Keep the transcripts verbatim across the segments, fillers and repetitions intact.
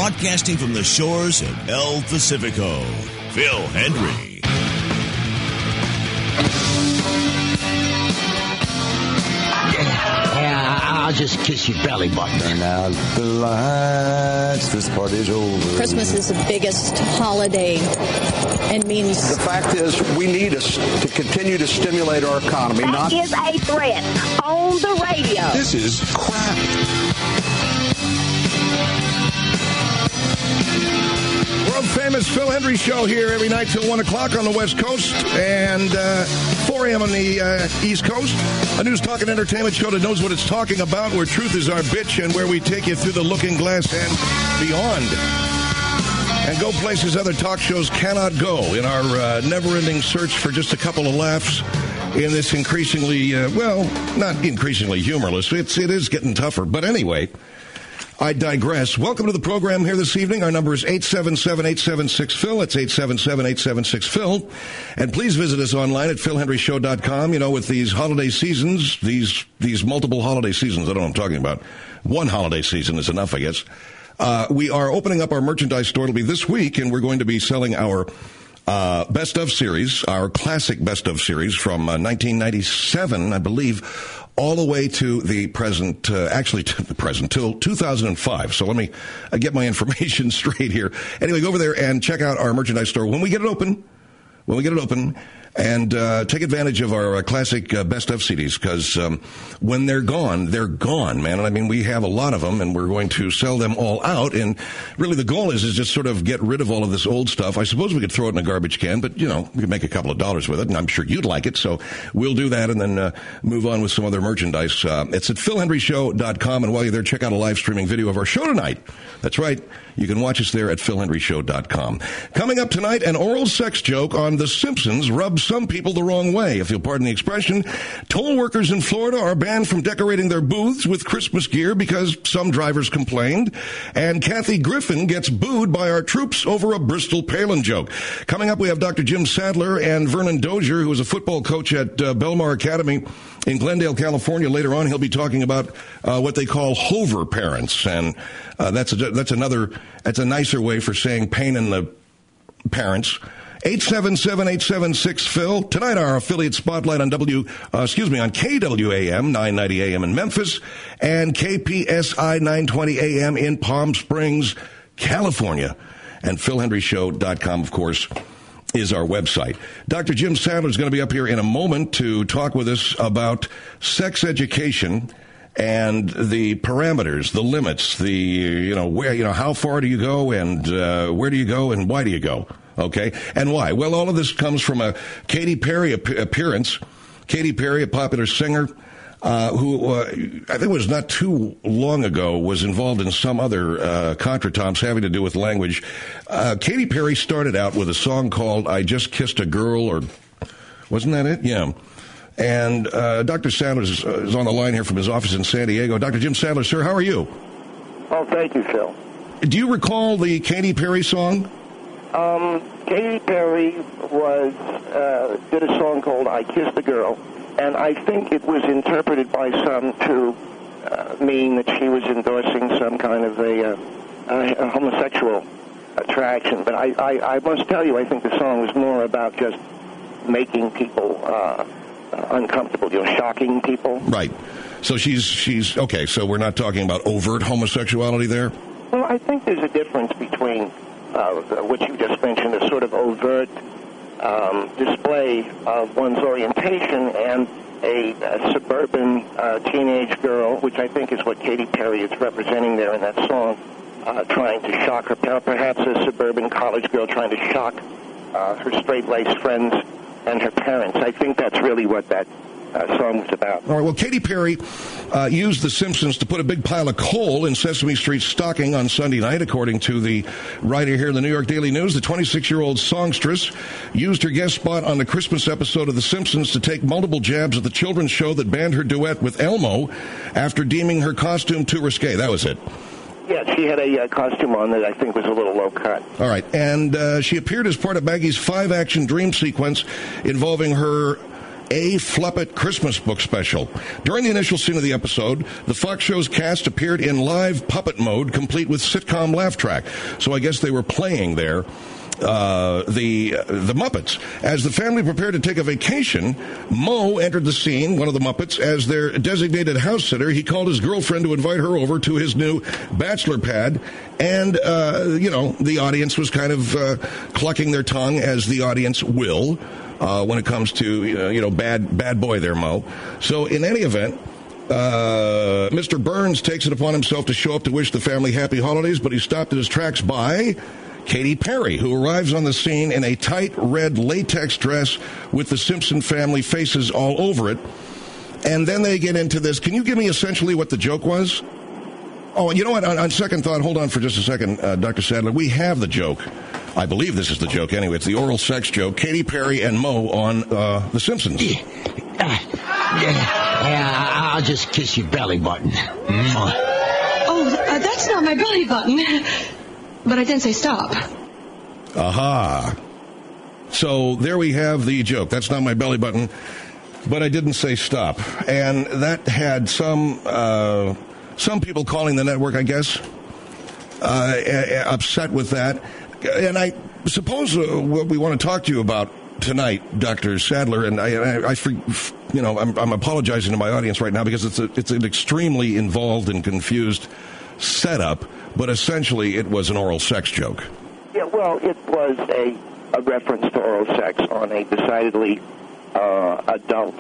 Broadcasting from the shores of El Pacifico, Phil Hendrie. Yeah, I'll just kiss your belly button. Turn out the lights, this party's over. Christmas is the biggest holiday and means... The fact is, we need us to continue to stimulate our economy. That not is a threat on the radio. This is crap. World-famous Phil Hendrie Show here every night till one o'clock on the West Coast and uh, four a.m. on the uh, East Coast. A news, talk, and entertainment show that knows what it's talking about, where truth is our bitch, and where we take you through the looking glass and beyond. And go places other talk shows cannot go in our uh, never-ending search for just a couple of laughs in this increasingly, uh, well, not increasingly humorless. It's, it is getting tougher. But anyway... I digress. Welcome to the program here this evening. Our number is eight seven seven, eight seven six, Phil. That's eight seven seven, eight seven six, Phil. And please visit us online at phil hendrie show dot com. You know, with these holiday seasons, these these multiple holiday seasons, I don't know what I'm talking about. One holiday season is enough, I guess. Uh, we are opening up our merchandise store. It'll be this week, and we're going to be selling our uh, Best Of series, our classic Best Of series from uh, nineteen ninety-seven, I believe, all the way to the present, uh, actually to the present, till two thousand five. So let me uh, get my information straight here. Anyway, go over there and check out our merchandise store when we get it open. When we get it open. And uh, take advantage of our uh, classic uh, Best Of C Ds, because um, when they're gone, they're gone, man. And I mean, we have a lot of them, and we're going to sell them all out. And really, the goal is is just sort of get rid of all of this old stuff. I suppose we could throw it in a garbage can, but, you know, we could make a couple of dollars with it, and I'm sure you'd like it. So we'll do that and then uh, move on with some other merchandise. Uh, it's at phil hendrie show dot com, and while you're there, check out a live streaming video of our show tonight. That's right. You can watch us there at phil hendrie show dot com. Coming up tonight, an oral sex joke on The Simpsons rubs some people the wrong way, if you'll pardon the expression. Toll workers in Florida are banned from decorating their booths with Christmas gear because some drivers complained. And Kathy Griffin gets booed by our troops over a Bristol Palin joke. Coming up, we have Doctor Jim Sadler and Vernon Dozier, who is a football coach at uh, Belmar Academy in Glendale, California. Later on, he'll be talking about uh, what they call hover parents. And uh, that's a, that's another, that's a nicer way for saying pain in the parents. eight seven seven, eight seven six, Phil. Tonight, our affiliate spotlight on W, uh, excuse me, on K W A M, nine ninety A M in Memphis, and K P S I nine twenty A M in Palm Springs, California. And phil hendrie show dot com, of course, is our website. Doctor Jim Sadler is going to be up here in a moment to talk with us about sex education and the parameters, the limits, the, you know, where, you know, how far do you go and uh, where do you go and why do you go? Okay. And why? Well, all of this comes from a Katy Perry ap- appearance. Katy Perry, a popular singer, uh, who uh, I think it was not too long ago, was involved in some other uh, contretemps having to do with language. Uh, Katy Perry started out with a song called I Just Kissed a Girl, or wasn't that it? Yeah. And uh, Doctor Sadler is, uh, is on the line here from his office in San Diego. Doctor Jim Sadler, sir, how are you? Oh, thank you, Phil. Do you recall the Katy Perry song? Um, Katy Perry was uh, did a song called I Kissed a Girl, and I think it was interpreted by some to uh, mean that she was endorsing some kind of a, uh, a homosexual attraction. But I, I, I must tell you, I think the song was more about just making people uh, uh, uncomfortable, you know, shocking people. Right. So she's, she's, okay, so we're not talking about overt homosexuality there? Well, I think there's a difference between Uh, what you just mentioned, a sort of overt um, display of one's orientation and a, a suburban uh, teenage girl, which I think is what Katy Perry is representing there in that song, uh, trying to shock her, perhaps a suburban college girl trying to shock uh, her straight-laced friends and her parents. I think that's really what that Uh, song was about. All right, well, Katy Perry uh, used The Simpsons to put a big pile of coal in Sesame Street stocking on Sunday night, according to the writer here in the New York Daily News. The twenty-six-year-old songstress used her guest spot on the Christmas episode of The Simpsons to take multiple jabs at the children's show that banned her duet with Elmo after deeming her costume too risque. That was it. Yeah, she had a uh, costume on that I think was a little low cut. All right, and uh, she appeared as part of Maggie's five-action dream sequence involving her A. Fluppet Christmas Book Special. During the initial scene of the episode, the Fox show's cast appeared in live puppet mode, complete with sitcom laugh track. So I guess they were playing there. Uh, the uh, the Muppets. As the family prepared to take a vacation, Moe entered the scene, one of the Muppets, as their designated house sitter. He called his girlfriend to invite her over to his new bachelor pad, and, uh, you know, the audience was kind of uh, clucking their tongue, as the audience will, uh, when it comes to, uh, you know, bad, bad boy there, Moe. So, in any event, uh, Mister Burns takes it upon himself to show up to wish the family happy holidays, but he's stopped in his tracks by Katy Perry, who arrives on the scene in a tight red latex dress with the Simpson family faces all over it. And then they get into this. Can you give me essentially what the joke was? Oh, you know what? On, on second thought, hold on for just a second, uh, Doctor Sadler. We have the joke. I believe this is the joke anyway. It's the oral sex joke. Katy Perry and Moe on uh, The Simpsons. Yeah, uh, yeah, yeah, I'll just kiss your belly button. Mm. Oh, uh, that's not my belly button. But I didn't say stop. Aha. So there we have the joke. That's not my belly button, but I didn't say stop. And that had some uh, some people calling the network, I guess, uh, upset with that. And I suppose uh, what we want to talk to you about tonight, Doctor Sadler, and I, I, I you know, I'm, I'm apologizing to my audience right now because it's a, it's an extremely involved and confused setup, but essentially it was an oral sex joke. Yeah, well, it was a, a reference to oral sex on a decidedly uh, adult,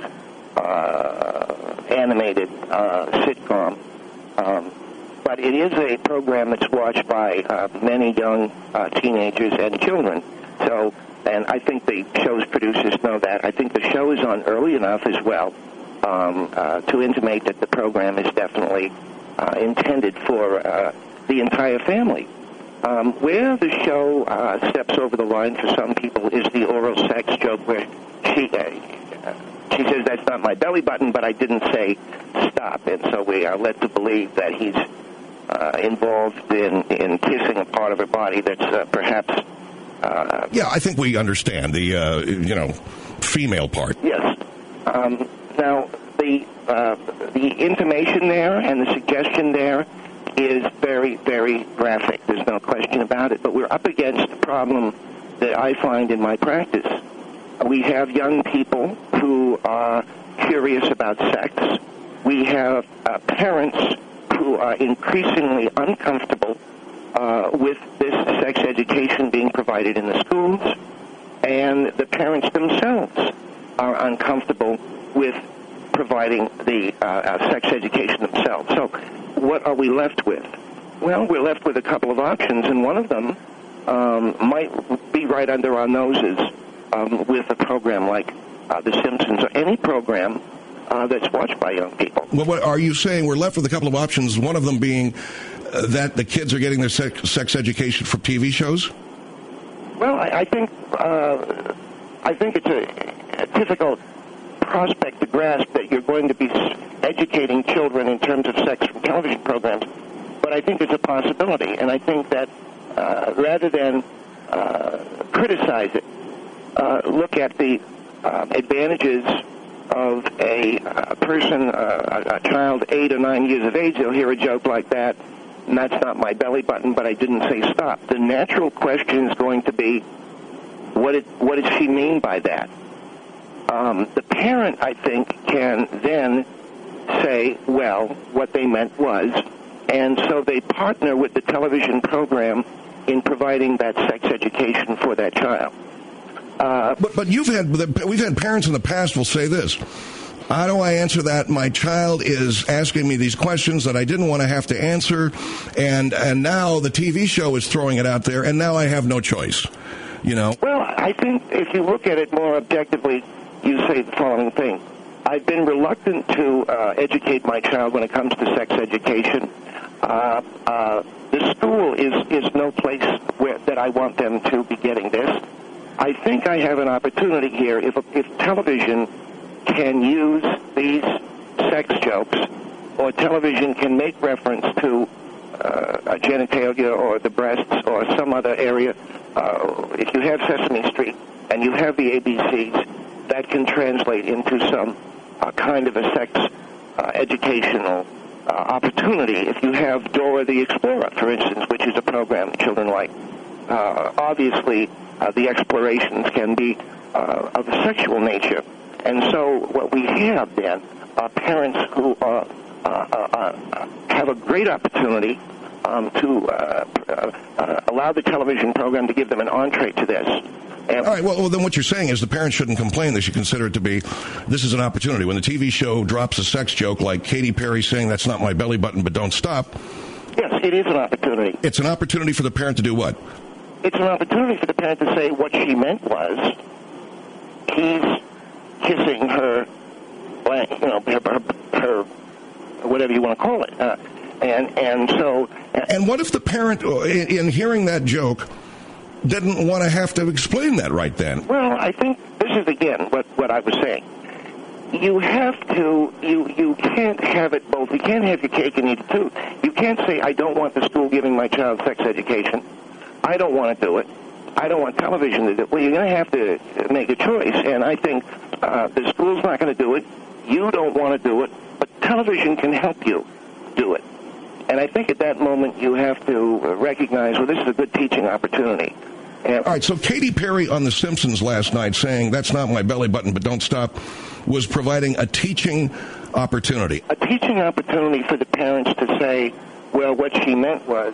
uh, animated uh, sitcom. Um, but it is a program that's watched by uh, many young uh, teenagers and children. So, and I think the show's producers know that. I think the show is on early enough as well um, uh, to intimate that the program is definitely Uh, intended for uh, the entire family. Um, where the show uh, steps over the line for some people is the oral sex joke where she uh, she says, that's not my belly button, but I didn't say stop. And so we are led to believe that he's uh, involved in, in kissing a part of her body that's uh, perhaps... Uh, yeah, I think we understand the, uh, you know, female part. Yes. Um, now, the... Uh, the intimation there and the suggestion there is very, very graphic. There's no question about it. But we're up against a problem that I find in my practice. We have young people who are curious about sex. We have uh, parents who are increasingly uncomfortable uh, with this sex education being provided in the schools. And the parents themselves are uncomfortable with providing the uh, uh, sex education themselves. So what are we left with? Well, we're left with a couple of options, and one of them um, might be right under our noses um, with a program like uh, The Simpsons or any program uh, that's watched by young people. Well, what are you saying? We're left with a couple of options, one of them being uh, that the kids are getting their sex, sex education from T V shows? Well, I, I think uh, I think it's a, a difficult prospect to grasp that you're going to be educating children in terms of sex from television programs, but I think it's a possibility, and I think that uh, rather than uh, criticize it, uh, look at the uh, advantages of a, a person, uh, a, a child eight or nine years of age. They'll hear a joke like that, and that's not my belly button, but I didn't say stop. The natural question is going to be, what did, what did she mean by that? Um, the parent, I think, can then say, well, what they meant was, and so they partner with the television program in providing that sex education for that child. Uh, but but you've had we've had parents in the past will say this: how do I answer that? My child is asking me these questions that I didn't want to have to answer, and and now the T V show is throwing it out there, and now I have no choice. You know. Well, I think if you look at it more objectively, you say the following thing. I've been reluctant to uh, educate my child when it comes to sex education. Uh, uh, the school is, is no place where that I want them to be getting this. I think I have an opportunity here if, if television can use these sex jokes, or television can make reference to uh, a genitalia or the breasts or some other area. Uh, if you have Sesame Street and you have the A B Cs, that can translate into some uh, kind of a sex uh, educational uh, opportunity. If you have Dora the Explorer, for instance, which is a program children like, uh, obviously uh, the explorations can be uh, of a sexual nature. And so what we have then are parents who are, uh, uh, uh, have a great opportunity um, to uh, uh, uh, allow the television program to give them an entree to this. All right, well, well, then what you're saying is the parents shouldn't complain. They should consider it to be, this is an opportunity. When the T V show drops a sex joke like Katy Perry saying, that's not my belly button, but don't stop. Yes, it is an opportunity. It's an opportunity for the parent to do what? It's an opportunity for the parent to say what she meant was, he's kissing her, you know, her, her, her whatever you want to call it. Uh, and, and so... Uh, and what if the parent, in, in hearing that joke, didn't want to have to explain that right then? Well, I think this is, again, what, what I was saying. You have to, you, you can't have it both. You can't have your cake and eat it too. You can't say, I don't want the school giving my child sex education. I don't want to do it. I don't want television to do it. Well, you're going to have to make a choice, and I think uh, the school's not going to do it. You don't want to do it, but television can help you do it. And I think at that moment you have to recognize, well, this is a good teaching opportunity. And all right, so Katy Perry on The Simpsons last night saying, that's not my belly button, but don't stop, was providing a teaching opportunity. A teaching opportunity for the parents to say, well, what she meant was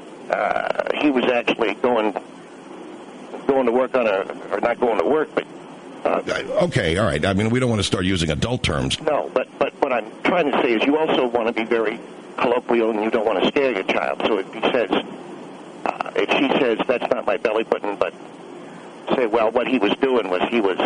uh, he was actually going going to work on a, or not going to work, but... Uh, okay, all right. I mean, we don't want to start using adult terms. No, but, but what I'm trying to say is you also want to be very colloquial and you don't want to scare your child. So if he says... Uh, if she says, that's not my belly button, but say, well, what he was doing was he was,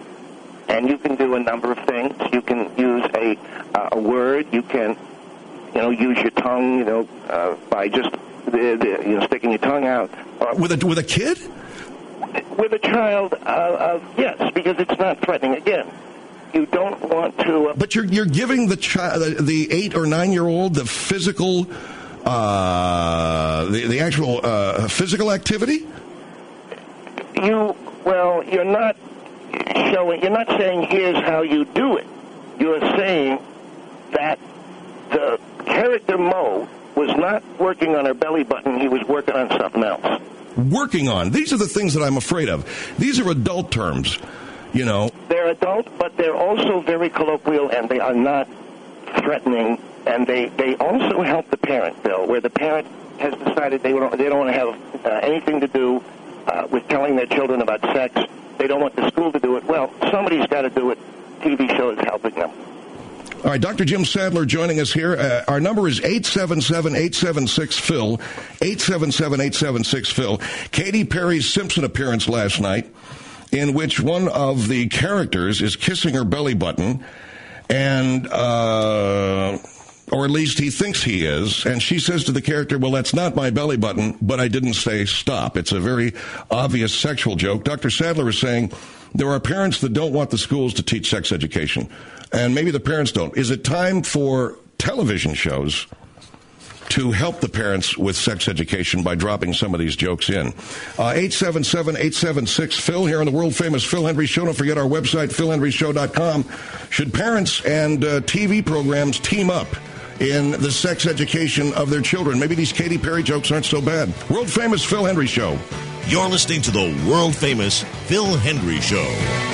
and you can do a number of things. You can use a uh, a word. You can, you know, use your tongue, you know, uh, by just, the, the, you know, sticking your tongue out. Or, with a with a kid? With a child, uh, uh, yes, because it's not threatening. Again, you don't want to... Uh, but you're you're giving the child, the, the eight- or nine-year-old the physical... Uh, the, the actual uh, physical activity? You, well, you're not showing, you're not saying here's how you do it. You're saying that the character Mo was not working on her belly button, he was working on something else. Working on. These are the things that I'm afraid of. These are adult terms, you know. They're adult, but they're also very colloquial, and they are not threatening. And they, they also help the parent, Bill, where the parent has decided they don't, they don't want to have uh, anything to do uh, with telling their children about sex. They don't want the school to do it. Well, somebody's got to do it. T V show is helping them. All right, Doctor Jim Sadler joining us here. Uh, our number is eight seven seven, eight seven six, P H I L, eight seven seven, eight seven six, P H I L. Katy Perry's Simpson appearance last night, in which one of the characters is kissing her belly button, and... Uh, or at least he thinks he is, and she says to the character, well, that's not my belly button, but I didn't say stop. It's a very obvious sexual joke. Doctor Sadler is saying there are parents that don't want the schools to teach sex education, and maybe the parents don't. Is it time for television shows to help the parents with sex education by dropping some of these jokes in? Uh, eight seven seven, eight seven six, P H I L here on the world-famous Phil Hendry Show. Don't forget our website, phil hendry show dot com. Should parents and uh, T V programs team up in the sex education of their children? Maybe these Katy Perry jokes aren't so bad. World-famous Phil Hendry Show. You're listening to the world-famous Phil Hendry Show.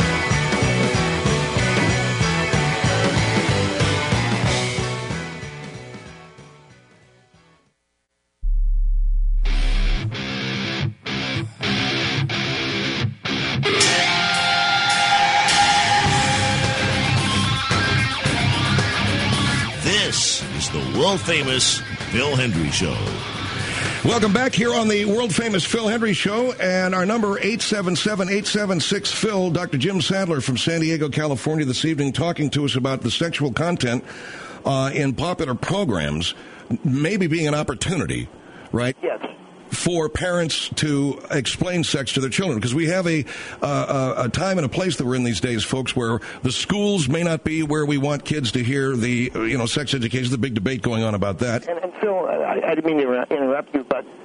World-famous Phil Hendry Show. Welcome back here on the world-famous Phil Hendry Show, and our number eight seven seven, eight seven six, P H I L. Doctor Jim Sadler from San Diego, California this evening, talking to us about the sexual content uh, in popular programs maybe being an opportunity, right? Yes. For parents to explain sex to their children, because we have a, uh, a time and a place that we're in these days, folks, where the schools may not be where we want kids to hear the, you know, sex education. The big debate going on about that. And, and Phil, I, I didn't mean to interrupt you, but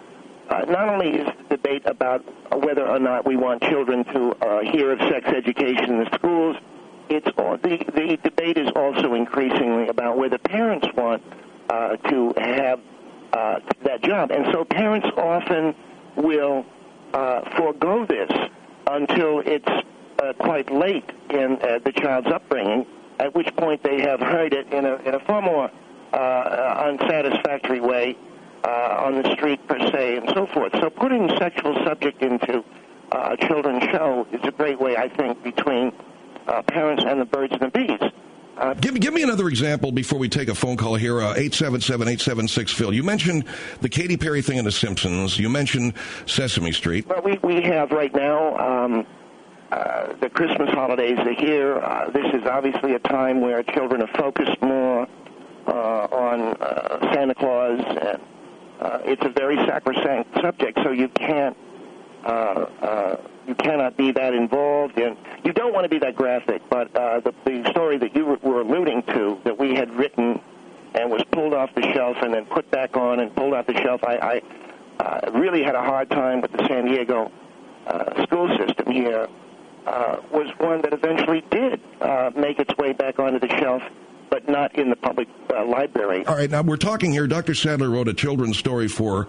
uh, not only is the debate about whether or not we want children to uh, hear of sex education in the schools, it's all, the, the debate is also increasingly about whether parents want uh, to have uh, that job. And so parents often will uh, forego this until it's uh, quite late in uh, the child's upbringing, at which point they have heard it in a, in a far more uh, unsatisfactory way uh, on the street per se and so forth. So putting sexual subject into uh, a children's show is a great way, I think, between uh, parents and the birds and the bees. Uh, give, give me another example before we take a phone call here, uh, eight seven seven, eight seven six, Phil. You mentioned the Katy Perry thing in The Simpsons. You mentioned Sesame Street. Well, we, we have right now um, uh, the Christmas holidays are here. Uh, this is obviously a time where children are focused more uh, on uh, Santa Claus, and uh, it's a very sacrosanct subject, so you can't uh, uh, you cannot be that involved in. You don't want to be that graphic, but uh, the, the story that you were alluding to that we had written and was pulled off the shelf and then put back on and pulled off the shelf, I, I uh, really had a hard time with the San Diego uh, school system here, uh, was one that eventually did uh, make its way back onto the shelf, but not in the public uh, library. All right, now we're talking here. Doctor Sadler wrote a children's story for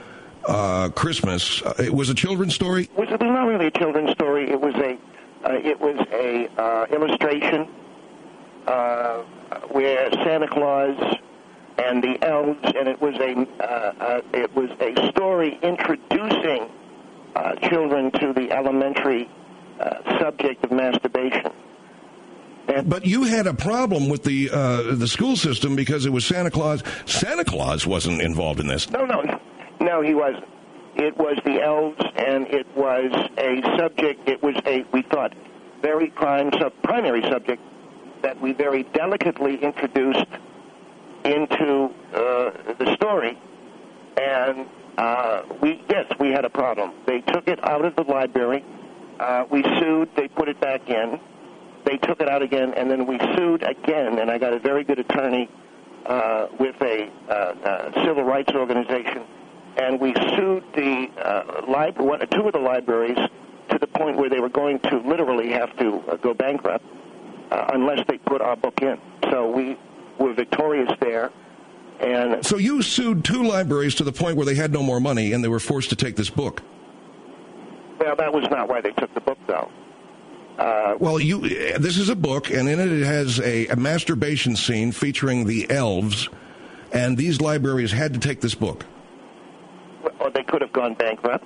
uh, Christmas. Uh, it was a children's story? It was, it was not really a children's story. It was a uh, it was a uh, illustration uh, where Santa Claus and the elves, and it was a uh, uh, it was a story introducing uh, children to the elementary uh, subject of masturbation. And but you had a problem with the uh, the school system because it was Santa Claus. Santa Claus wasn't involved in this. No, no, no, he wasn't. It was the elves, and it was a subject. It was a we thought very prime sub, primary subject that we very delicately introduced into uh, the story, and uh, we yes, we had a problem. They took it out of the library. Uh, we sued. They put it back in. They took it out again, and then we sued again. And I got a very good attorney uh, with a uh, uh, civil rights organization, and we sued the uh, library, one, two of the libraries, to the point where they were going to literally have to uh, go bankrupt uh, unless they put our book in. So we were victorious there. And so you sued two libraries to the point where they had no more money, and they were forced to take this book. Well, that was not why they took the book, though. Uh, well, you. This is a book, and in it it has a, a masturbation scene featuring the elves, and these libraries had to take this book. Or they could have gone bankrupt.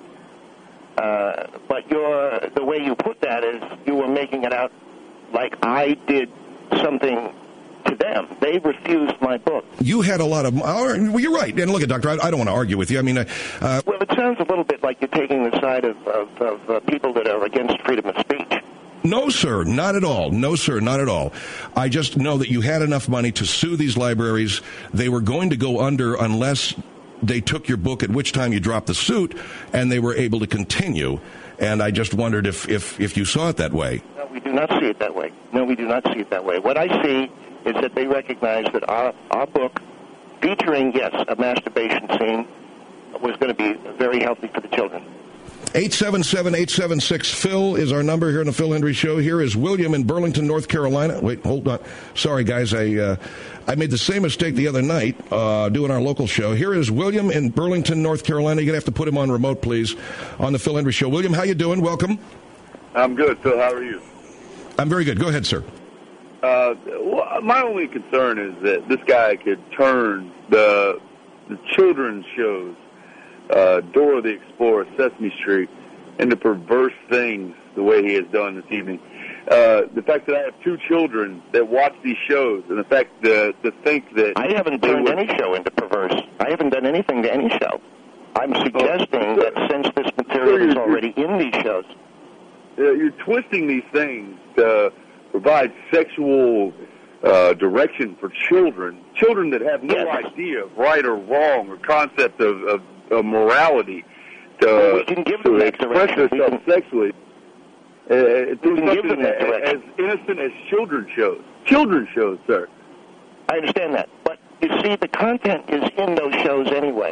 Uh, but your the way you put that is you were making it out like I did something to them. They refused my book. You had a lot of... Well, you're right. And look at Doctor, I, I don't want to argue with you. I mean... Uh, well, it sounds a little bit like you're taking the side of, of, of uh, people that are against freedom of speech. No, sir, not at all. No, sir, not at all. I just know that you had enough money to sue these libraries. They were going to go under unless they took your book, at which time you dropped the suit, and they were able to continue. And I just wondered if, if, if you saw it that way. No, we do not see it that way. No, we do not see it that way. What I see is that they recognize that our, our book, featuring, yes, a masturbation scene, was going to be very healthy for the children. eight seven seven, eight seven six, Phil is our number here on the Phil Hendry Show. Here is William in Burlington, North Carolina. Wait, hold on. Sorry, guys. I uh, I made the same mistake the other night uh, doing our local show. Here is William in Burlington, North Carolina. You're going to have to put him on remote, please, on the Phil Hendry Show. William, how you doing? Welcome. I'm good, Phil. How are you? I'm very good. Go ahead, sir. Uh, well, my only concern is that this guy could turn the, the children's shows, uh, Dora the Explorer, Sesame Street, into perverse things the way he has done this evening. Uh, the fact that I have two children that watch these shows, and the fact that to think that... I haven't turned would, any show into perverse. I haven't done anything to any show. I'm suggesting uh, that since this material is already in these shows... Uh, you're twisting these things to provide sexual uh, direction for children, children that have no yes. idea of right or wrong or concept of, of, of morality, to, well, we can give them to that express direction. themselves can, sexually. Uh, we can give them that as innocent as children's shows. Children's shows, sir. I understand that. But, you see, the content is in those shows anyway.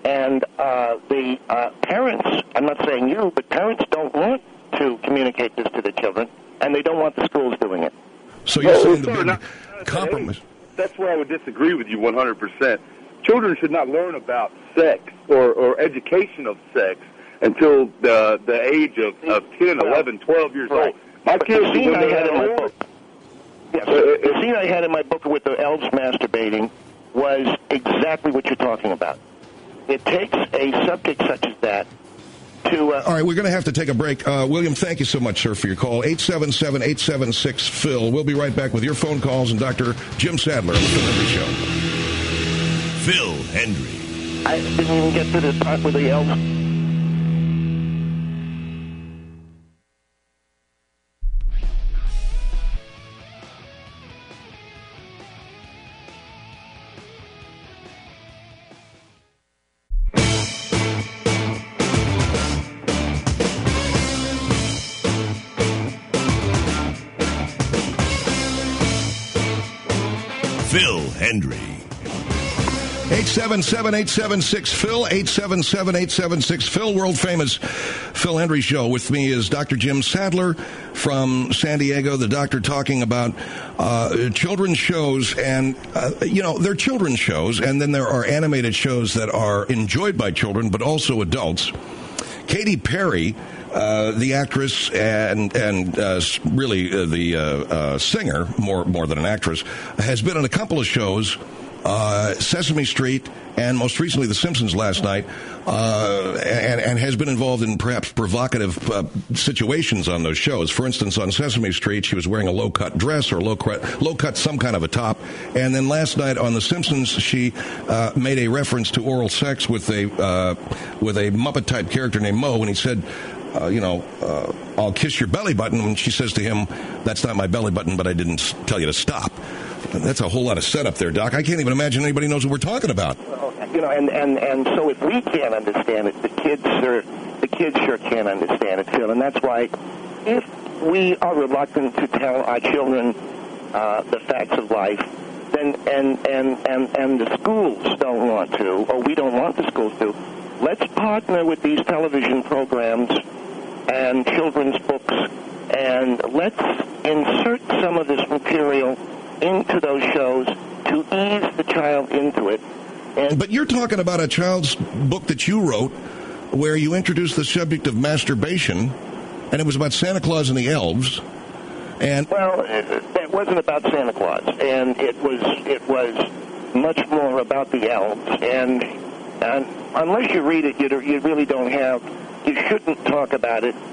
And uh, the uh, parents, I'm not saying you, but parents don't want to communicate this to their children, and they don't want the schools doing it. So you're well, saying well, the big not, compromise. That's where I would disagree with you one hundred percent. Children should not learn about sex or, or education of sex until the the age of, of ten, well, eleven, twelve years right. old. My but kids, the scene I had in my old, book, yes, uh, the scene I had in my book with the elves masturbating was exactly what you're talking about. It takes a subject such as that to... Uh, All right, we're going to have to take a break. Uh, William, thank you so much, sir, for your call. eight seven seven, eight seven six, Phil. We'll be right back with your phone calls and Doctor Jim Sadler on the Phil Hendry Show. Phil Hendry. I didn't even get to the part with the elves. Phil Hendry. eight seven seven, eight seven six, Phil, eight seven seven, eight seven six, Phil, world-famous Phil Hendry Show. With me is Doctor Jim Sadler from San Diego, the doctor talking about uh, children's shows. And, uh, you know, they're children's shows, and then there are animated shows that are enjoyed by children, but also adults. Katy Perry, uh, the actress and and uh, really uh, the uh, uh, singer, more more than an actress, has been on a couple of shows, uh, Sesame Street and most recently The Simpsons last night, uh, and, and has been involved in perhaps provocative uh, situations on those shows. For instance, on Sesame Street, she was wearing a low-cut dress or low-cut, low-cut some kind of a top. And then last night on The Simpsons, she uh, made a reference to oral sex with a uh, with a Muppet-type character named Moe, and he said, uh, you know, uh, I'll kiss your belly button. And she says to him, that's not my belly button, but I didn't tell you to stop. That's a whole lot of setup there, Doc. I can't even imagine anybody knows what we're talking about. Well, you know, and, and, and so if we can't understand it, the kids are, the kids sure can't understand it, Phil. And that's why if we are reluctant to tell our children uh, the facts of life, then and, and, and, and the schools don't want to, or we don't want the schools to, let's partner with these television programs and children's books, and let's insert some of this material into those shows to ease the child into it. And but you're talking about a child's book that you wrote where you introduced the subject of masturbation, and it was about Santa Claus and the elves. And well, it, it wasn't about Santa Claus, and it was it was much more about the elves. And, and unless you read it, you, you really don't have, you shouldn't talk about it.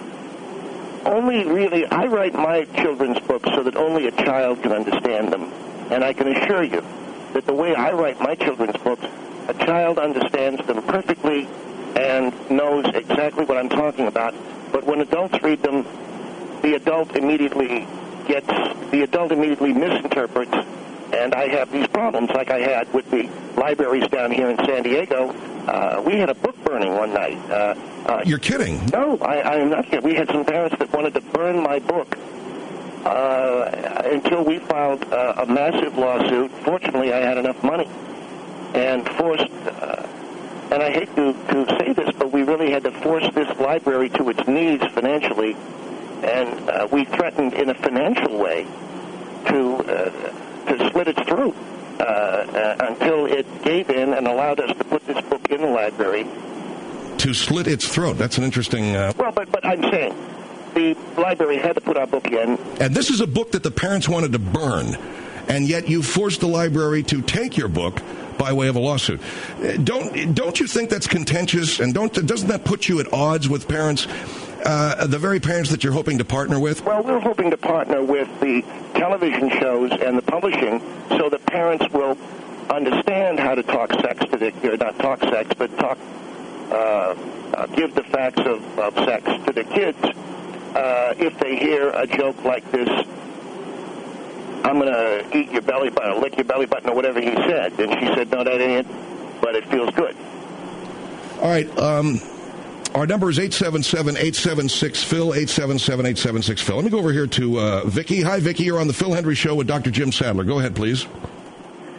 Only really, I write my children's books so that only a child can understand them. And I can assure you that the way I write my children's books, a child understands them perfectly and knows exactly what I'm talking about. But when adults read them, the adult immediately gets, the adult immediately misinterprets. And I have these problems like I had with the libraries down here in San Diego. Uh, we had a book burning one night. Uh, uh, You're kidding. No, I, I am not kidding. We had some parents that wanted to burn my book uh, until we filed uh, a massive lawsuit. Fortunately, I had enough money and forced, uh, and I hate to, to say this, but we really had to force this library to its knees financially, and uh, we threatened in a financial way to uh, to slit its throat. Uh, uh, until it gave in and allowed us to put this book in the library. To slit its throat. That's an interesting... Uh... Well, but, but I'm saying the library had to put our book in. And this is a book that the parents wanted to burn, and yet you forced the library to take your book by way of a lawsuit. Don't don't you think that's contentious, and don't doesn't that put you at odds with parents, uh, the very parents that you're hoping to partner with? Well, we're hoping to partner with the television shows and the publishing so that parents will understand how to talk sex to their, not talk sex, but talk, uh, uh, give the facts of, of sex to their kids. Uh, if they hear a joke like this, I'm going to eat your belly button, or lick your belly button, or whatever he said. And she said, no, that ain't it, but it feels good. All right, um... our number is eight seven seven, eight seven six, Phil, eight seven seven, eight seven six, Phil. Let me go over here to uh, Vicki. Hi, Vicki. You're on the Phil Hendry Show with Doctor Jim Sadler. Go ahead, please.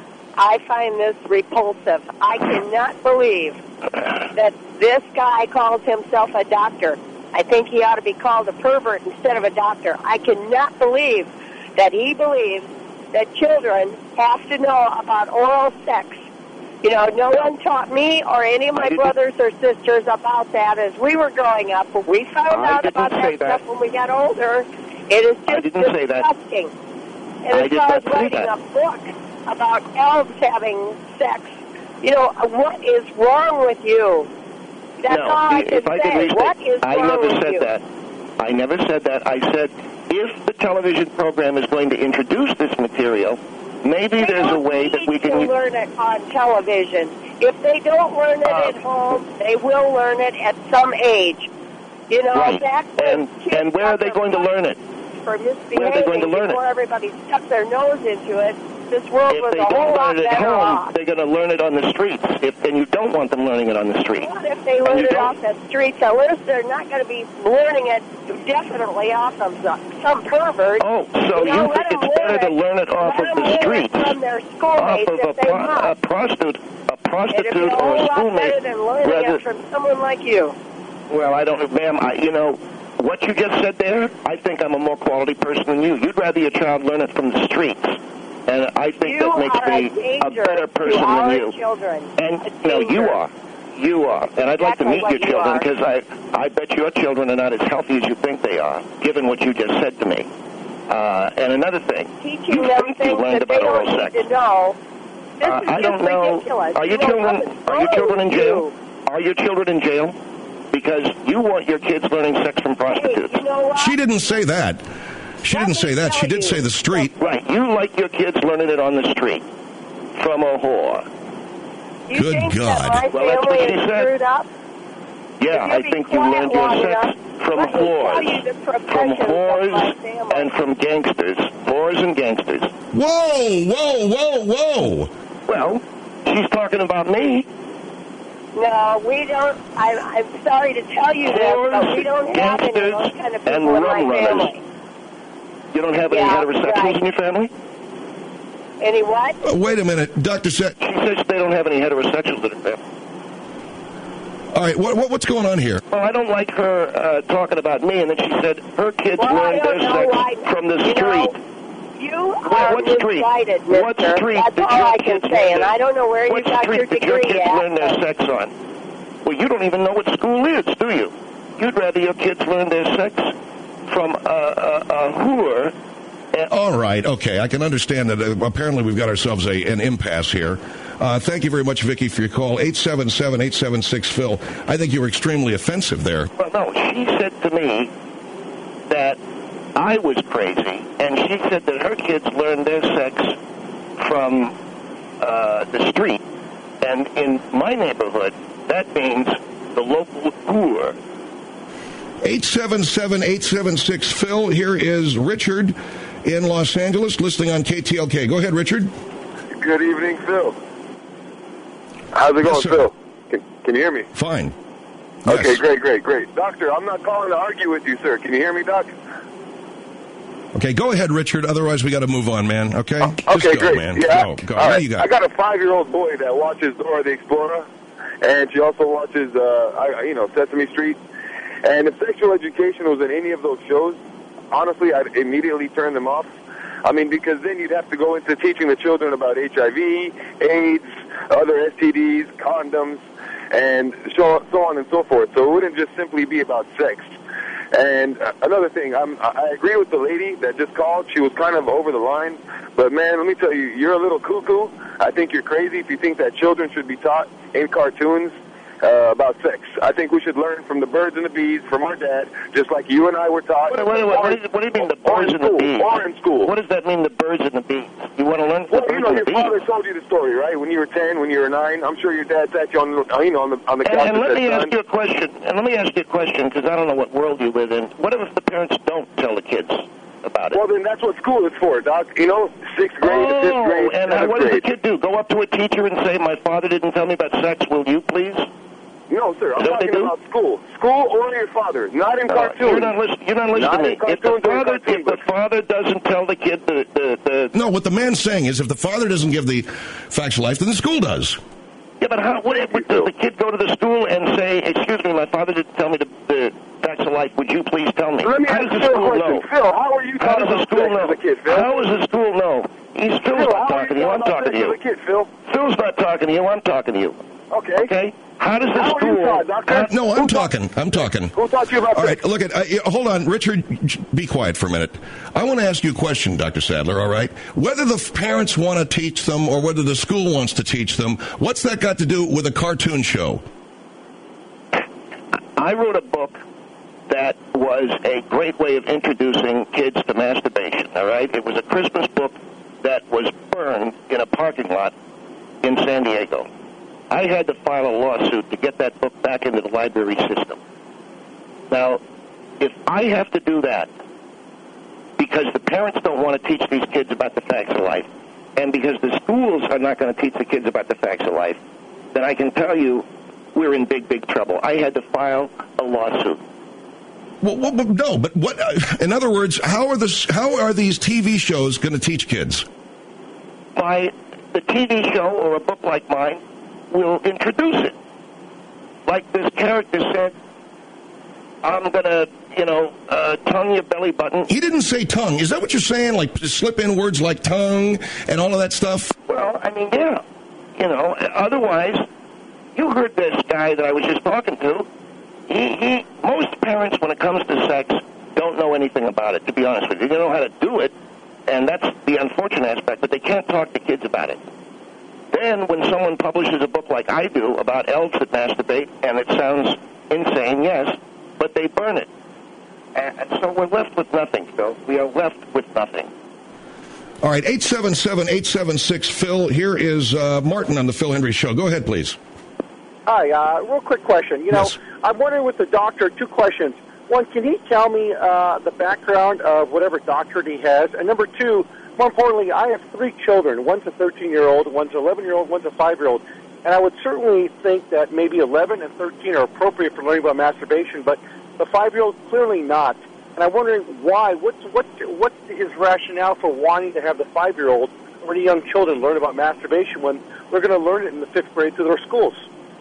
I find this repulsive. I cannot believe that this guy calls himself a doctor. I think he ought to be called a pervert instead of a doctor. I cannot believe that he believes that children have to know about oral sex. You know, no one taught me or any of my brothers or sisters about that as we were growing up. But we found I out about that, that stuff when we got older. It is I just didn't say that. disgusting. And I as did far not as say writing that. a book about elves having sex, you know, what is wrong with you? That's no, all I if can I say. could restate, What is I wrong never with said you? that. I never said that. I said if the television program is going to introduce this material, maybe They there's a don't way need that we to can. learn it on television. If they don't learn it Uh, at home, they will learn it at some age. You know, Right. back when And kids and where are got they their going to learn it? for Where are they going to misbehaving learn it? before everybody stuck their nose into it, this world If was they a whole don't lot learn it at better home, off. they're going to learn it on the streets. If and you don't want them learning it on the streets. What if they And learn you it don't- off the streets? At least they're not going to be learning it definitely off of some, some pervert. Oh, so you, know, you let think them it's better learn to learn it off let of them the learn streets, it from their off schoolmates of a, if they pro- must. a prostitute, a It'd be prostitute a or whole a lot better schoolmate? than learning rather- it from someone like you. Well, I don't, ma'am. I, you know, what you just said there, I think I'm a more quality person than you. You'd rather your child learn it from the streets, and I think You that makes are me a a danger better person to our than you. children. And A no, you danger. are. You are. And I'd like to Exactly meet what your you children are. because I, I bet your children are not as healthy as you think they are, given what you just said to me. Uh, and another thing, Teaching you them think you things learned that they about oral don't sex. need to know. This Uh, is I don't just know. ridiculous. Are your You know, children what is are your wrong children in with jail? you? Are your children in jail? Because you want your kids learning sex from prostitutes. Hey, you know what? She didn't say that. She Let didn't me say that. She tell did you say the street. Right. You like your kids learning it on the street from a whore. You Good think God. that my Well, that's family what she is said. screwed up? Yeah, If I you be think you quiet learned your long sex enough, from let me tell whores, you the from professions of my whores, family. and from gangsters. Whores and gangsters. Whoa, whoa, whoa, whoa. Well, she's talking about me. No, we don't. I, I'm sorry to tell you this, but we don't have any of those kind of and people in my rum runners. family. You don't have any Yeah, heterosexuals right. in your family? Any what? Uh, wait a minute, Doctor Set. She says they don't have any heterosexuals in her family. All right, what, what what's going on here? Well, I don't like her uh, talking about me, and then she said her kids Well, I learned don't their know sex why- from the you street. know, You are what street? misguided, What mister. street That's did all your I can kids say, learn and their- I don't know where you What got street your did your degree kids at. learn their sex on? Well, you don't even know what school is, do you? You'd rather your kids learn their sex from a, a, a whore. And All right, okay, I can understand that. Uh, apparently, we've got ourselves a, an impasse here. Uh, thank you very much, Vicky, for your call. eight seven seven, eight seven six, Phil. I think you were extremely offensive there. Well, no, she said to me that I was crazy, and she said that her kids learned their sex from uh, the street. And in my neighborhood, that means the local whore. eight seven seven, eight seven six, Phil. Here is Richard in Los Angeles, listening on K T L K. Go ahead, Richard. Good evening, Phil. How's it Yes, going, sir. Phil? Can, can you hear me? Fine. Okay, Yes. great, great, great. Doctor, I'm not calling to argue with you, sir. Can you hear me, Doc? Okay, go ahead, Richard. Otherwise, we got to move on, man. Okay? Just Okay, go, great. man. Yeah. Go, go. All Now right. you got I it. got a five-year-old boy that watches Dora the Explorer, and she also watches, uh, I, you know, Sesame Street. And if sexual education was in any of those shows, honestly, I'd immediately turn them off. I mean, because then you'd have to go into teaching the children about H I V, AIDS, other S T Ds, condoms, and so, so on and so forth. So it wouldn't just simply be about sex. And uh, another thing, I'm, I agree with the lady that just called. She was kind of over the line. But, man, let me tell you, you're a little cuckoo. I think you're crazy if you think that children should be taught in cartoons uh, about sex. I think we should learn from the birds and the bees, from our dad, just like you and I were taught. Wait, wait, wait, what, do you, what do you mean the Or in birds and the school, bees? or in school. What does that mean, the birds and the bees? You want to learn from Well, the you birds know, and your the father bees? told you the story, right? When you were ten, when you were nine, I'm sure your dad sat you on, the, you know, on the on the And, couch and let and me said, ask "Son." you a question. And let me ask you a question, because I don't know what world you live in. What if the parents don't tell the kids about it? Well, then that's what school is for, Doc. You know, sixth grade, oh, fifth grade, and seventh what does the grade. kid do? Go up to a teacher and say, "My father didn't tell me about sex. Will you please?" No, sir. I'm Is that what they talking do? about school. School or your father, not in Uh, cartoons. you're not listening. You're not listening Not to in me. If the cartoons or father, cartoon if the books. father doesn't tell the kid the the, the No, no, what the man's saying is if the father doesn't give the facts of life, then the school does. Yeah, but how would, would the, the kid go to the school and say, excuse me, my father didn't tell me the, the facts of life. Would you please tell me? Let me how ask does you the a school question. know? Phil, how are you How talking does the about school sex know? as a kid, Phil? How does the school know? He's Phil's Phil, not how are talking to you. I'm about talking to sex you. as a kid, Phil? Phil's not talking to you. I'm talking to you. Okay. Okay? How does the How are school... you taught, Doctor? Uh, no, I'm talking. I'm talking. Who taught you about All sex? right, look at. Uh, yeah, hold on, Richard. Be quiet for a minute. I want to ask you a question, Doctor Sadler. All right, whether the f- parents want to teach them or whether the school wants to teach them, what's that got to do with a cartoon show? I wrote a book that was a great way of introducing kids to masturbation, all right? It was a Christmas book that was burned in a parking lot in San Diego. I had to file a lawsuit to get that book back into the library system. Now, if I have to do that because the parents don't want to teach these kids about the facts of life, and because the schools are not going to teach the kids about the facts of life, then I can tell you we're in big, big trouble. I had to file a lawsuit. Well, well, well, no, but what? Uh, in other words, how are this? How are these T V shows going to teach kids? By the T V show or a book like mine will introduce it. Like this character said, I'm going to, you know, uh, tongue your belly button. He didn't say tongue. Is that what you're saying? Like slip in words like tongue and all of that stuff? Well, I mean, yeah. You know, otherwise, you heard this guy that I was just talking to. He, he, most parents, when it comes to sex, don't know anything about it, to be honest with you. They don't know how to do it, and that's the unfortunate aspect, but they can't talk to kids about it. Then, when someone publishes a book like I do about elves that masturbate, and it sounds insane, yes, but they burn it. And, and so we're left with nothing, Phil. We are left with nothing. All right, eight seven seven, eight seven six, Phil. Here is uh, Martin on the Phil Hendry Show. Go ahead, please. Hi, uh, real quick question. You know, Yes. I'm wondering with the doctor, two questions. One, can he tell me uh, the background of whatever doctorate he has? And number two, more importantly, I have three children. One's a thirteen-year-old, one's an eleven-year-old, one's a five-year-old. And I would certainly think that maybe eleven and thirteen are appropriate for learning about masturbation, but the five-year-old clearly not. And I'm wondering why. What's, what's, what's his rationale for wanting to have the five-year-old or any young children learn about masturbation when they're going to learn it in the fifth grade through their schools?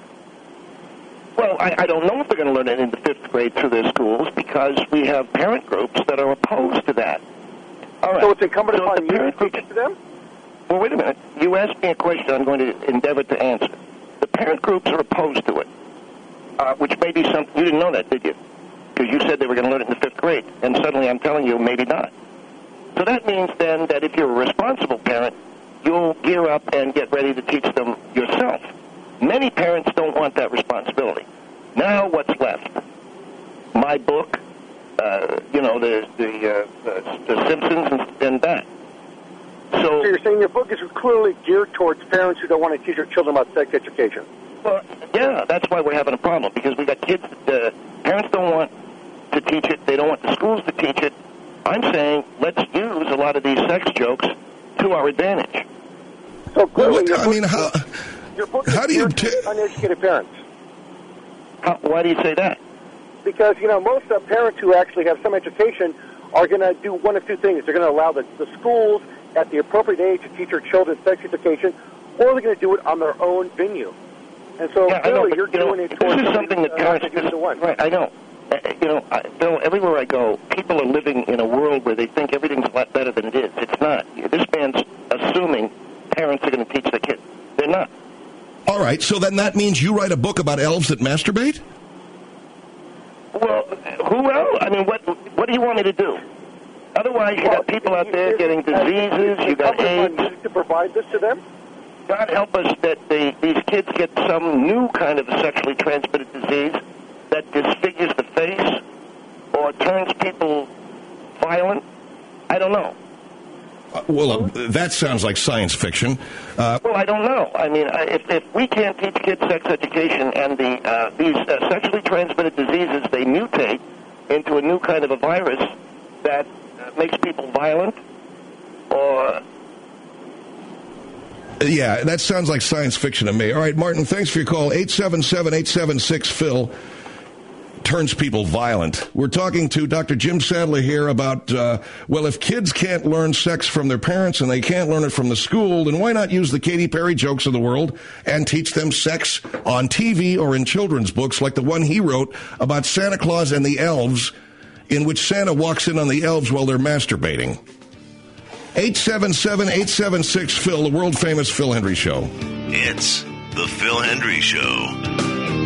Well, I, I don't know if they're going to learn it in the fifth grade through their schools because we have parent groups that are opposed to that. All right. So it's incumbent So upon the you parent to teach it to them? Well, wait a minute. You asked me a question I'm going to endeavor to answer. The parent groups are opposed to it, uh, which may be something... You didn't know that, did you? Because you said they were going to learn it in the fifth grade, and suddenly I'm telling you maybe not. So that means then that if you're a responsible parent, you'll gear up and get ready to teach them yourself. Many parents don't want that responsibility. Now what's left? My book, uh, you know, the the, uh, the, the Simpsons and, and that. So, So you're saying your book is clearly geared towards parents who don't want to teach their children about sex education? well, yeah, that's why we're having a problem, because we've got kids, that, uh, parents don't want to teach it, they don't want the schools to teach it. I'm saying let's use a lot of these sex jokes to our advantage. So Well, clearly, what, your I book- mean, how... Your book is How do you geared towards t- uneducated parents. How, why do you say that? Because, you know, most uh, parents who actually have some education are going to do one of two things. They're going to allow the, the schools at the appropriate age to teach their children sex education, or they're going to do it on their own venue. And so Yeah, I know, clearly but, you're you know, doing it towards this is something that uh, parents... not to do either one. Right, I know. Uh, you know, I, Bill, everywhere I go, people are living in a world where they think everything's a lot better than it is. It's not. This man's assuming parents are going to teach their kids. They're not. All right, so then that means you write a book about elves that masturbate? Well, who else? I mean, what what do you want me to do? Otherwise, you got people out there getting diseases, you got AIDS. You to provide this to them? God help us that they, these kids get some new kind of sexually transmitted disease that disfigures the face or turns people violent. I don't know. Uh, well, uh, that sounds like science fiction. Uh, Well, I don't know. I mean, I- if, if we can't teach kids sex education and the uh, these uh, sexually transmitted diseases, they mutate into a new kind of a virus that uh, makes people violent or... yeah, that sounds like science fiction to me. All right, Martin, thanks for your call. eight seven seven, eight seven six, Phil. turns people violent. We're talking to Doctor Jim Sadler here about, uh, well, if kids can't learn sex from their parents and they can't learn it from the school, then why not use the Katy Perry jokes of the world and teach them sex on T V or in children's books like the one he wrote about Santa Claus and the elves, in which Santa walks in on the elves while they're masturbating. eight seven seven, eight seven six, Phil, the world-famous Phil Hendrie Show. It's the Phil Hendrie Show.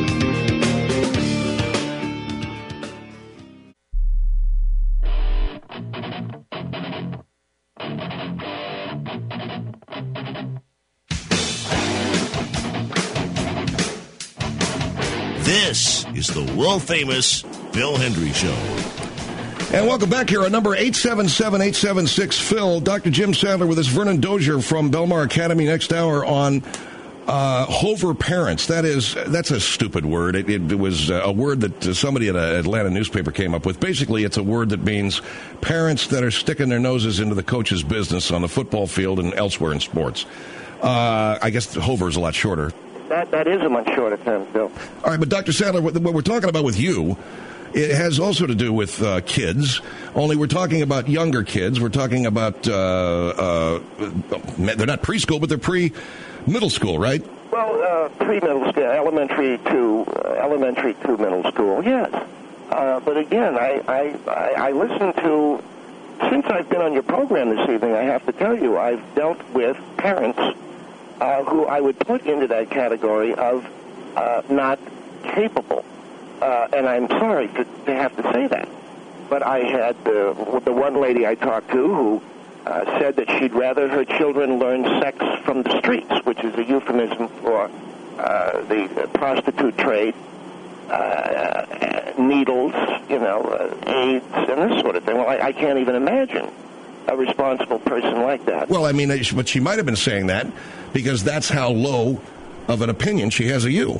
This is the world-famous Phil Hendrie Show. And welcome back here. Our number eight seven seven, eight seven six, Phil. Doctor Jim Sadler with us. Vernon Dozier from Belmar Academy next hour on uh, Hover Parents. That is, that's a stupid word. It, it was a word that somebody at an Atlanta newspaper came up with. Basically, it's a word that means parents that are sticking their noses into the coach's business on the football field and elsewhere in sports. Uh, I guess Hover is a lot shorter. That that is a much shorter term, Phil. All right, but Doctor Sadler, what, what we're talking about with you, it has also to do with uh, kids, only we're talking about younger kids. We're talking about, uh, uh, they're not preschool, but they're pre-middle school, right? Well, uh, pre-middle school, elementary to uh, elementary to middle school, yes. Uh, but again, I, I, I, I listen to, since I've been on your program this evening, I have to tell you, I've dealt with parents Uh, who I would put into that category of uh, not capable. Uh, and I'm sorry to, to have to say that. But I had the, the one lady I talked to who uh, said that she'd rather her children learn sex from the streets, which is a euphemism for uh, the prostitute trade, uh, needles, you know, uh, AIDS, and this sort of thing. Well, I, I can't even imagine a responsible person like that. Well, I mean, but she might have been saying that because that's how low of an opinion she has of you.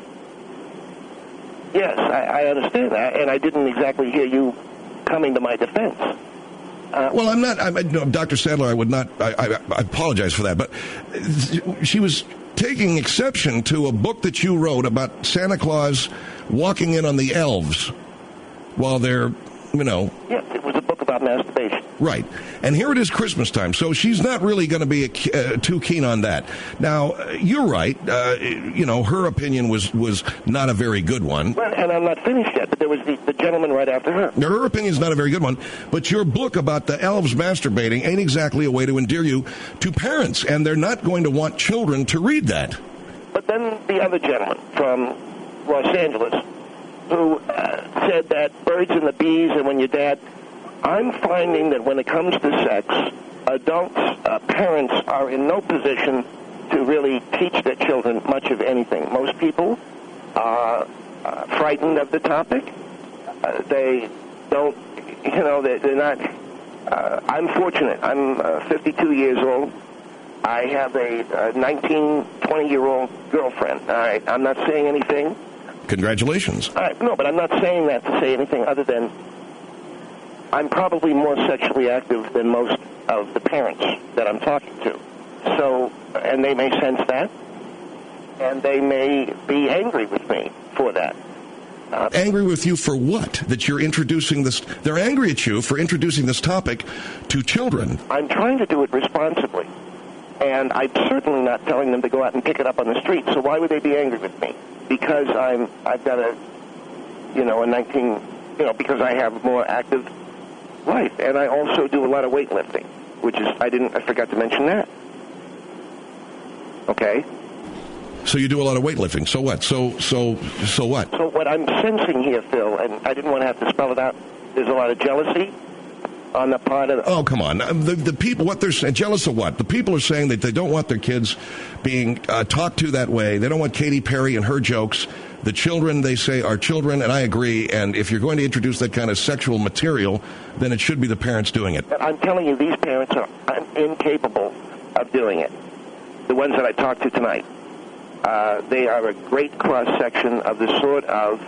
Yes, I, I understand that, and I didn't exactly hear you coming to my defense. Uh, well, I'm not, I'm, no, Doctor Sadler, I would not, I, I, I apologize for that, but she was taking exception to a book that you wrote about Santa Claus walking in on the elves while they're, you know. Yes, it was a book about masturbation. Right. And here it is Christmas time, so she's not really going to be uh, too keen on that. Now, uh, you're right. Uh, you know, her opinion was, was not a very good one. Well, and I'm not finished yet, but there was the, the gentleman right after her. Now, her opinion's not a very good one, but your book about the elves masturbating ain't exactly a way to endear you to parents, and they're not going to want children to read that. But then the other gentleman from Los Angeles who uh, said that birds and the bees and when your dad... I'm finding that when it comes to sex, adults, uh, parents are in no position to really teach their children much of anything. Most people are uh, frightened of the topic. Uh, they don't, you know, they're, they're not... Uh, I'm fortunate. I'm uh, fifty-two years old. I have a, a nineteen, twenty-year-old girlfriend. All right, I'm not saying anything. Congratulations. All right, no, but I'm not saying that to say anything other than I'm probably more sexually active than most of the parents that I'm talking to. So, and they may sense that, and they may be angry with me for that. Uh, angry with you for what? That you're introducing this... They're angry at you for introducing this topic to children. I'm trying to do it responsibly, and I'm certainly not telling them to go out and pick it up on the street, so why would they be angry with me? Because I'm, I've got a, you know, a nineteen, you know, because I have more active life, and I also do a lot of weightlifting, which is, I didn't, I forgot to mention that. Okay? So you do a lot of weightlifting. So what? So, so, so what? So what I'm sensing here, Phil, and I didn't want to have to spell it out, there's a lot of jealousy on the part of... The- oh, come on. The, the people, what they're saying, jealous of what? The people are saying that they don't want their kids being uh, talked to that way. They don't want Katy Perry and her jokes. The children, they say, are children, and I agree. And if you're going to introduce that kind of sexual material, then it should be the parents doing it. I'm telling you, these parents are incapable of doing it. The ones that I talked to tonight. Uh, they are a great cross-section of the sort of,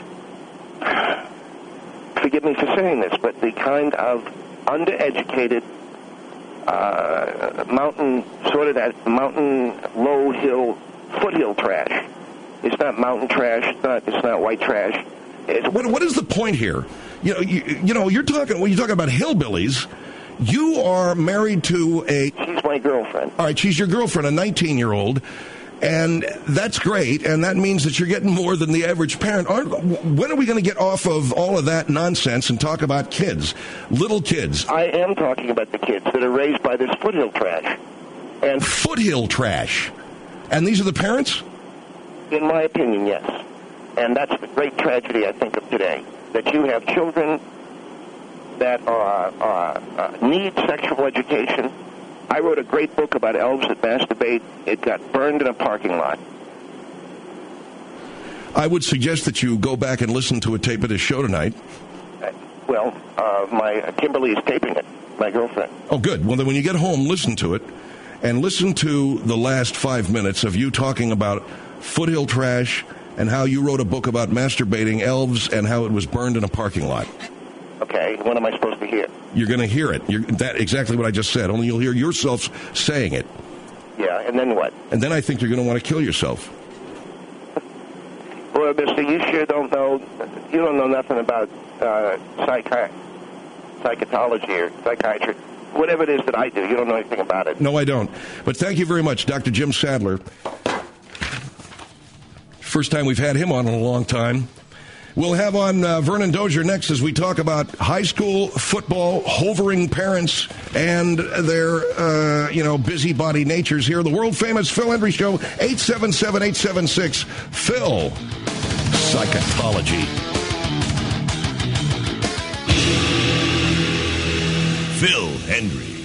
forgive me for saying this, but the kind of undereducated uh, mountain, sort of that mountain, low-hill, foothill trash. It's not mountain trash. It's not, it's not white trash. What, what is the point here? You know, you, you know, you're talking when you're talking about hillbillies. You are married to a. She's my girlfriend. All right, she's your girlfriend, a nineteen-year-old, and that's great. And that means that you're getting more than the average parent. Aren't, when are we going to get off of all of that nonsense and talk about kids, little kids? I am talking about the kids that are raised by this foothill trash. And foothill trash, and these are the parents. In my opinion, yes. And that's the great tragedy, I think, of today, that you have children that are, are uh, need sexual education. I wrote a great book about elves that masturbate. It got burned in a parking lot. I would suggest that you go back and listen to a tape of this show tonight. Uh, well, uh, my uh, Kimberly is taping it, my girlfriend. Oh, good. Well, then when you get home, listen to it, and listen to the last five minutes of you talking about foothill trash and how you wrote a book about masturbating elves and how it was burned in a parking lot. Okay, what am I supposed to hear? You're going to hear it. You're, that exactly what I just said, only you'll hear yourself saying it. Yeah, and then what? And then I think you're going to want to kill yourself. Well, mister, you sure don't know, you don't know nothing about uh, psychi- psychology or psychiatry. Whatever it is that I do, you don't know anything about it. No, I don't. But thank you very much, Doctor Jim Sadler. First time we've had him on in a long time. We'll have on uh, Vernon Dozier next as we talk about high school football hovering parents and their, uh, you know, busybody natures here. The world-famous Phil Hendry Show, eight seven seven, eight seven six, Phil. Psychology. Phil Hendry.